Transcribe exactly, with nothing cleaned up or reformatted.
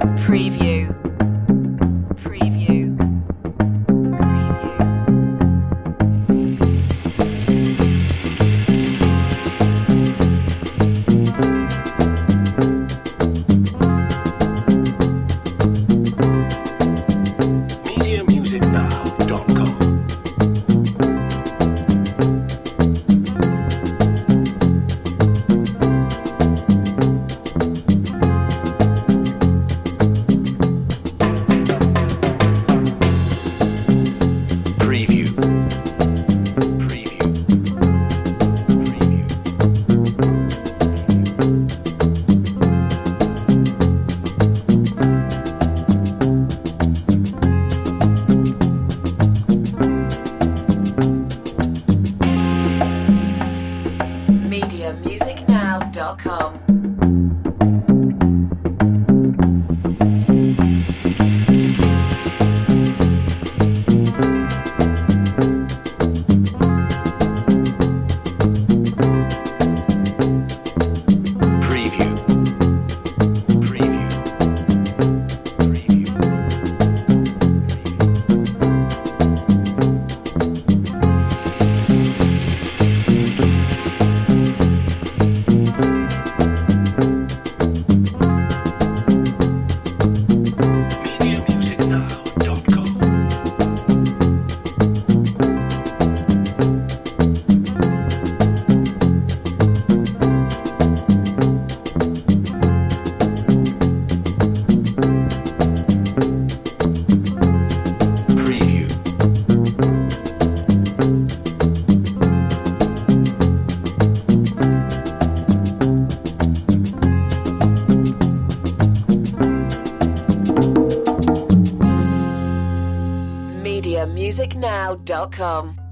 Preview. Preview. media music now dot com. Preview. Preview. Preview. media music now dot com. Preview. Preview. Preview. media music now dot com. Preview. media music now dot com.